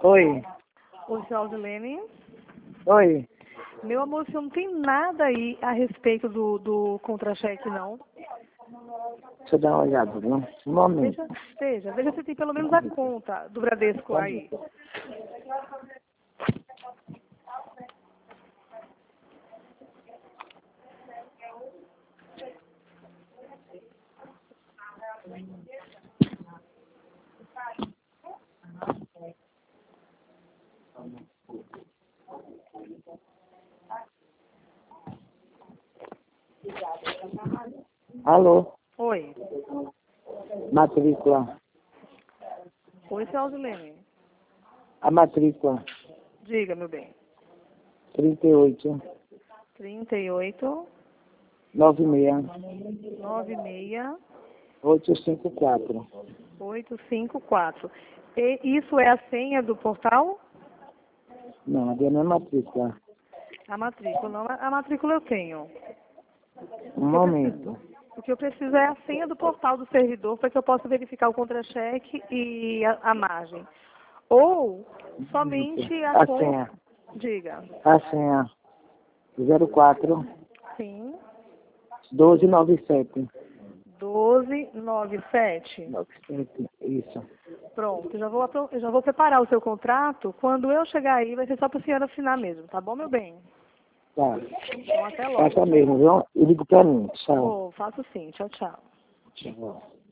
Oi. Oi, seu Aldilene. Oi. Meu amor, você não tem nada aí a respeito do contra-cheque, não? Deixa eu dar uma olhada, viu? Um momento. Veja se tem pelo menos a conta do Bradesco aí. Alô? Oi. Matrícula. Oi, seu Aldilene. A matrícula. Diga, meu bem. 38. 38 96. 96 854. 854. E isso é a senha do portal? Não, a minha matrícula. A matrícula, não. A matrícula eu tenho. Um momento. O que eu preciso é a senha do portal do servidor para que eu possa verificar o contra-cheque e a margem. Ou somente a A conta. senha. Diga. A senha. 04 Sim. 1297. 1297. 97. Isso. Pronto, eu já vou preparar o seu contrato. Quando eu chegar aí, vai ser só para a senhora assinar mesmo, tá bom, meu bem? Tá. Então, até logo. Faça mesmo, viu? E ligo pra mim. Tchau. Oh, faço sim. Tchau, tchau. Tchau.